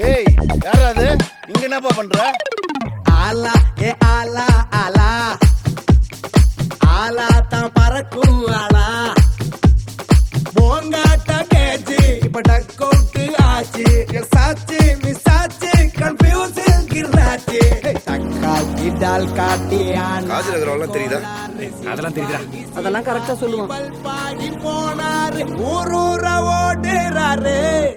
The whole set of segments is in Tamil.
ஏய் யாரா அது? இங்க என்னப்பா பண்ற? ஆலா ஏ ஆலா ஆலா ஆலா தான் பறக்கும் ஆலா போங்காட்ட கேச்சு இப்ப டக்கோட்டு ஆச்சு சாச்சு மிஸ் ஆச்சு கன்ஃபியூசிங் கிராச்சு தக்காளி டால் காட்டியான் காதுல இருக்கிறவங்க தெரியுதா? அதெல்லாம் தெரியுதா? அதெல்லாம் கரெக்டா சொல்லுவான். பாடி போனாரு ஊரூர ஓடுறாரு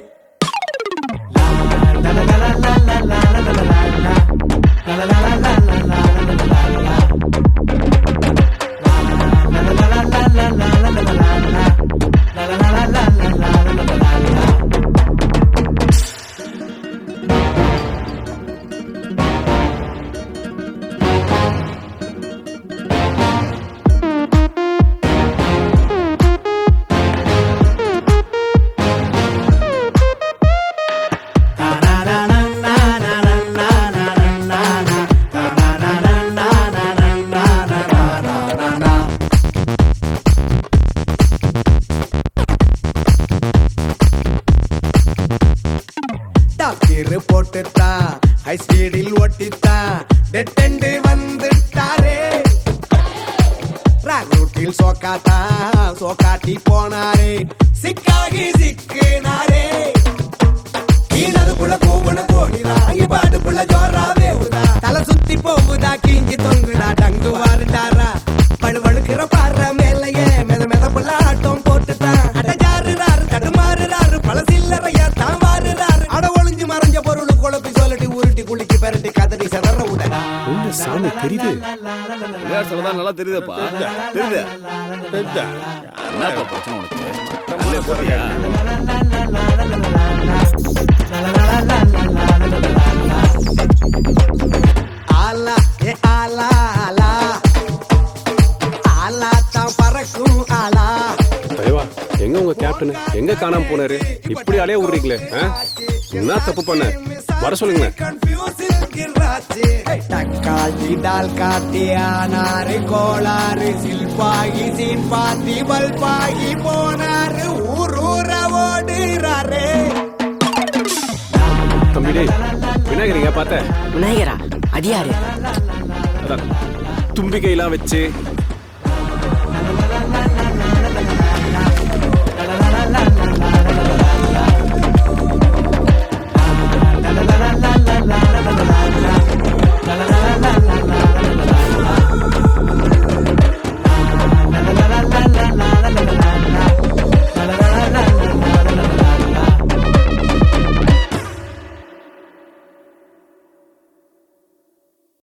டாக்டர் போட்டுத்தான் ஹை ஸ்பீடில் ஓட்டித்தான் டெட்டெண்டு வந்துட்டாரே ராக் ரூட்டில் சோக்காட்டி போனாரே சிக்காகி சிக்கினாரே கீழதுக்குள்ள கூவன கோடிதா இப்பாட்டுக்குள்ள ஜோரா வேவுதா தலை சுத்தி போகுதா கீஞ்சி தொங்குதா டங்கு வாருட்டாரா பழுவழுக்கிற பாடுற மேலையே மெத புள்ள ஆட்டம் போட்டுட்டான் அடஜாருறாரு தடுமாறுறாரு பல சில்லறையா தான் வாருறாரு அட ஒளிஞ்சு மறைஞ்ச பொருள் குழப்பி சொல்லி உருட்டி குளிக்கி பெரட்டி கதறி செதற உடனே சாமி தெரியுது. விளையாட்டு சொல்லதான் நல்லா தெரியுதாப்பா? தெரியுது. என்னப்பா பிரச்சனை உனக்கு? உள்ளே போறியா? ஆலா ஏ ஆலா ஆலா ஆலா தான் பறக்கும் ஆலா தலைவா, எங்க உங்க கேப்டன் எங்க காணாம போனாரு? இப்படி அலைய விடுறீங்களே, என்ன தப்பு பண்ண? வர சொல்லுங்க. தக்காளி டால் காட்டியானாரு கோளாறு சில்பாகி சீன் பாத்தி பல்பாகி போனாரு ஊரூர ஓடுறாரு தம்பிடே, விநாயகரிங்க பார்த்த விநாயகரா? அது யாரு? அதான் தும்பிக்கையெல்லாம் வச்சு